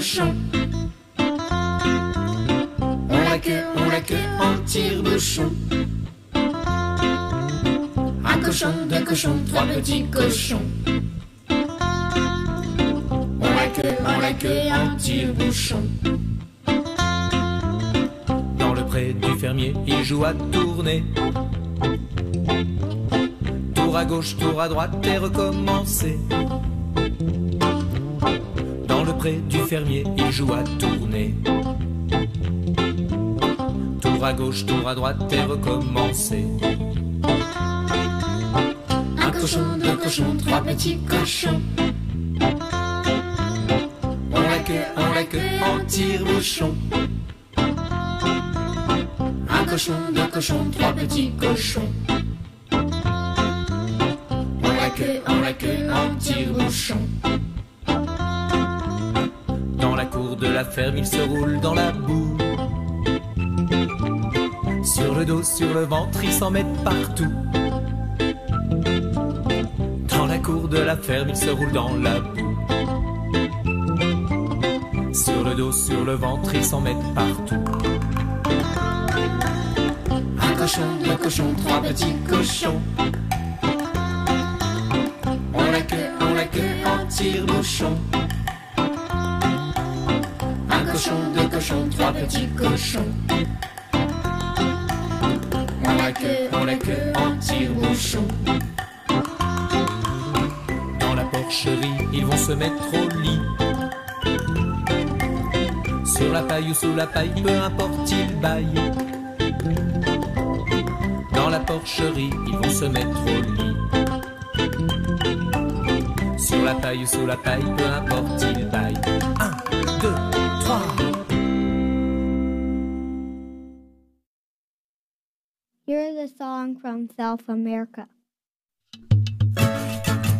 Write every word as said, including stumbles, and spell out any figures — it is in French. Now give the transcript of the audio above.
cochon. On la queue, on la queue en tire-bouchon. Un cochon, deux cochons, trois petits cochons. On la queue, on la queue en tire-bouchon. Dans le pré du fermier, il joue à tourner. Tour à gauche, tour à droite et recommencer. Dans le pré du fermier, il joue à tourner. Tour à gauche, tour à droite et recommencer. Un cochon, deux cochons, trois petits cochons. On la queue, on la queue en tire-bouchon. Un cochon, deux cochons, trois petits cochons. On la queue, on la queue en tire-bouchon. Dans la cour de la ferme, il se roule dans la boue. Sur le dos, sur le ventre, ils s'en mettent partout. Dans la cour de la ferme, ils se roulent dans la boue. Sur le dos, sur le ventre, ils s'en mettent partout. Un cochon, deux cochons, trois petits cochons. On la queue, on la queue en tire-bouchon. Un cochon, deux cochons, trois petits cochons. On la queue, on la queue en tire-bouchon. Dans la porcherie, ils vont se mettre au lit. Sur la paille ou sous la paille, peu importe, ils baillent. Dans la porcherie, ils vont se mettre au lit. Sur la paille ou sous la paille, peu importe, ils baillent. Un, deux, trois. Here's a song from South America.